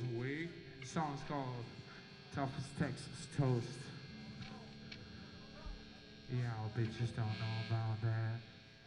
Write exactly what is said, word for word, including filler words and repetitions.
week. The song's called Toughest Texas Toast. Yeah, bitches don't know about that.